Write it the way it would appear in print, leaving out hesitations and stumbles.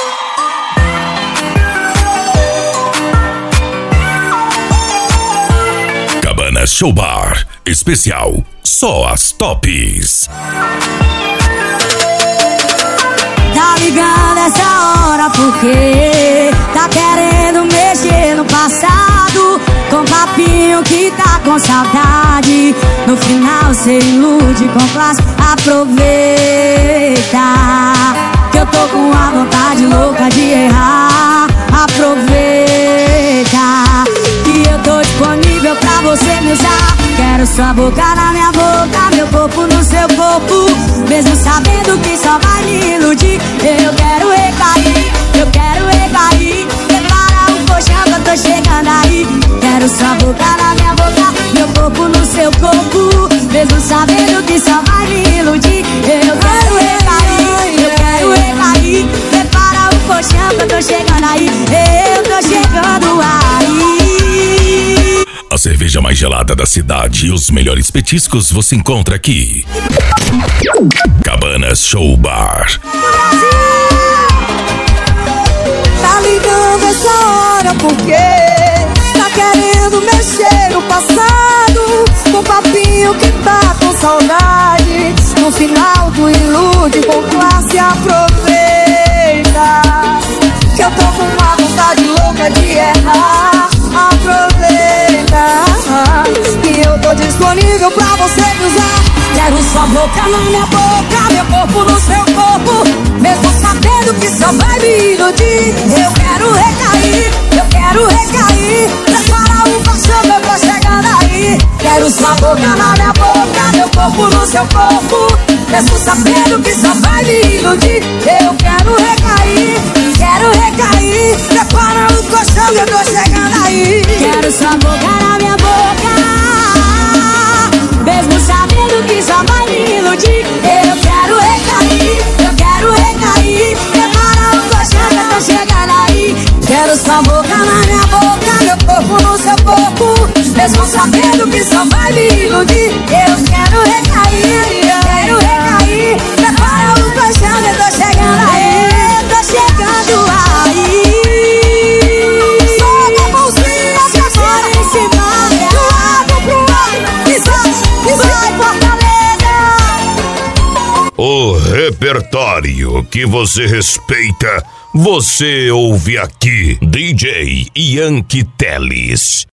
Cabana Show Bar, especial Só as Tops. Tá ligando essa hora porque tá querendo mexer no passado, com papinho que tá com saudade. No final cê ilude com classe. Aproveita que eu tô com a vontade louca de errar. Aproveita que eu tô disponível pra você me usar. Quero sua boca na minha boca, meu corpo no seu corpo, mesmo sabendo que só vai me iludir. Eu quero recair, eu quero recair. Prepara o colchão que eu tô chegando aí. Quero sua boca na minha boca, meu corpo no seu corpo, mesmo sabendo que só vai me iludir. Eu quero recair, eu quero recair. Prepara o colchão que eu tô chegando aí. Eu tô chegando aí. A cerveja mais gelada da cidade e os melhores petiscos você encontra aqui. Cabana Show Bar. Tá ligando essa hora porque tá querendo mexer no passado, com papinho que tá com saudade. No final do ilude com classe. Aproveita que eu tô com uma vontade louca de errar. Aproveita que eu tô disponível pra você me usar. Quero sua boca na minha boca, meu corpo no seu corpo, mesmo sabendo que só vai me iludir. Eu quero recair, eu quero recair. Prepara o colchão que eu tô chegando aí. Quero sua boca na minha boca, meu corpo no seu corpo, mesmo sabendo que só vai me iludir. Eu quero recair, quero recair. Prepara o colchão que eu tô chegando aí. Quero sua boca na minha boca, mesmo sabendo que só vai me iludir. Eu quero recair, eu quero recair. Prepara o colchão que eu tô chegando aí. Quero sua boca na minha boca, meu corpo no seu corpo, mesmo sabendo que só vai me iludir. Eu quero recair, eu quero recair. Prepara o colchão que eu tô chegando aí. Eu tô chegando aí. Sobe a mãozinha, se agora em cima, do lado pro outro, e vai Fortaleza. O repertório que você respeita, você ouve aqui. DJ Yankee Teles.